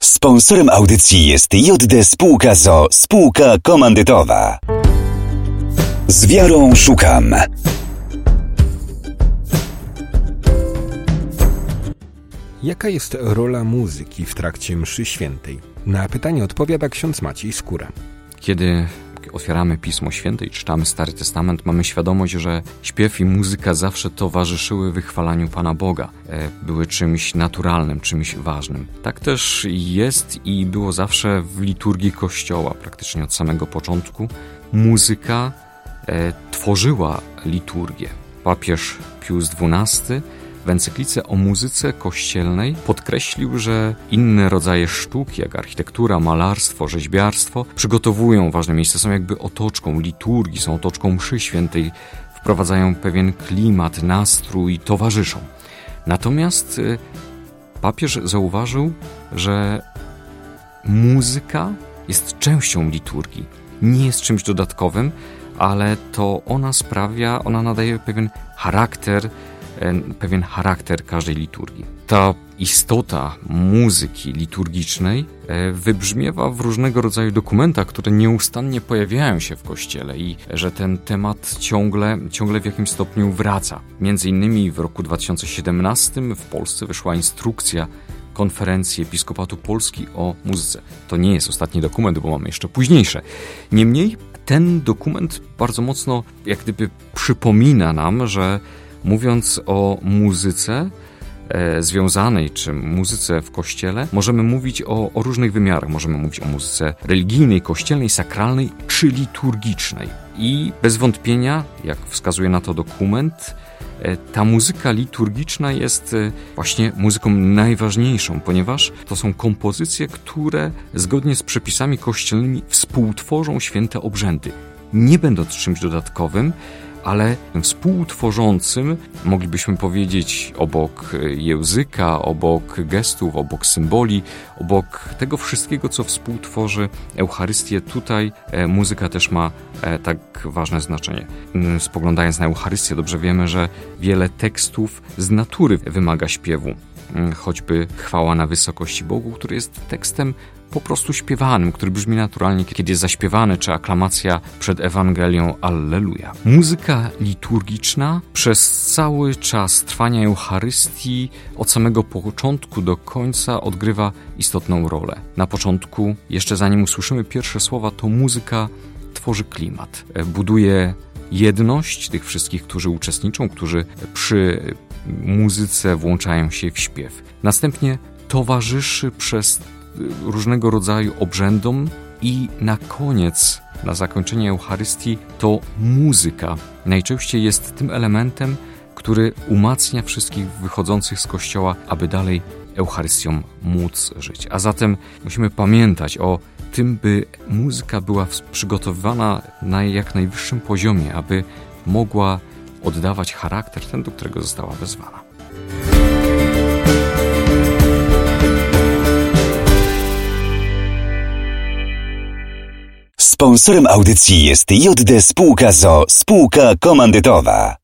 Sponsorem audycji jest JD Spółka ZOO, spółka komandytowa. Z wiarą szukam. Jaka jest rola muzyki w trakcie mszy świętej? Na pytanie odpowiada ksiądz Maciej Skóra. Kiedy otwieramy Pismo Święte i czytamy Stary Testament, mamy świadomość, że śpiew i muzyka zawsze towarzyszyły wychwalaniu Pana Boga. Były czymś naturalnym, czymś ważnym. Tak też jest i było zawsze w liturgii Kościoła, praktycznie od samego początku. Muzyka tworzyła liturgię. Papież Pius XII w encyklice o muzyce kościelnej podkreślił, że inne rodzaje sztuki, jak architektura, malarstwo, rzeźbiarstwo, przygotowują ważne miejsce, są jakby otoczką liturgii, są otoczką mszy świętej, wprowadzają pewien klimat, nastrój, towarzyszą. Natomiast papież zauważył, że muzyka jest częścią liturgii, nie jest czymś dodatkowym, ale to ona nadaje pewien charakter każdej liturgii. Ta istota muzyki liturgicznej wybrzmiewa w różnego rodzaju dokumentach, które nieustannie pojawiają się w Kościele i że ten temat ciągle w jakimś stopniu wraca. Między innymi w roku 2017 w Polsce wyszła instrukcja Konferencji Episkopatu Polski o muzyce. To nie jest ostatni dokument, bo mamy jeszcze późniejsze. Niemniej ten dokument bardzo mocno jak gdyby przypomina nam, że mówiąc o muzyce związanej, czy muzyce w Kościele, możemy mówić o różnych wymiarach. Możemy mówić o muzyce religijnej, kościelnej, sakralnej, czy liturgicznej. I bez wątpienia, jak wskazuje na to dokument, ta muzyka liturgiczna jest właśnie muzyką najważniejszą, ponieważ to są kompozycje, które zgodnie z przepisami kościelnymi współtworzą święte obrzędy. Nie będąc czymś dodatkowym, ale współtworzącym, moglibyśmy powiedzieć, obok języka, obok gestów, obok symboli, obok tego wszystkiego, co współtworzy Eucharystię. Tutaj muzyka też ma tak ważne znaczenie. Spoglądając na Eucharystię, dobrze wiemy, że wiele tekstów z natury wymaga śpiewu. Choćby chwała na wysokości Bogu, który jest tekstem po prostu śpiewanym, który brzmi naturalnie, kiedy jest zaśpiewany, czy aklamacja przed Ewangelią Alleluja. Muzyka liturgiczna przez cały czas trwania Eucharystii, od samego początku do końca odgrywa istotną rolę. Na początku, jeszcze zanim usłyszymy pierwsze słowa, to muzyka tworzy klimat, buduje jedność tych wszystkich, którzy uczestniczą, którzy przy muzyce włączają się w śpiew. Następnie towarzyszy przez różnego rodzaju obrzędom i na koniec, na zakończenie Eucharystii, to muzyka najczęściej jest tym elementem, który umacnia wszystkich wychodzących z Kościoła, aby dalej Eucharystią móc żyć. A zatem musimy pamiętać o tym, by muzyka była przygotowywana na jak najwyższym poziomie, aby mogła oddawać charakter ten, do którego została wezwana. Sponsorem audycji jest JD Spółka ZOO, spółka komandytowa.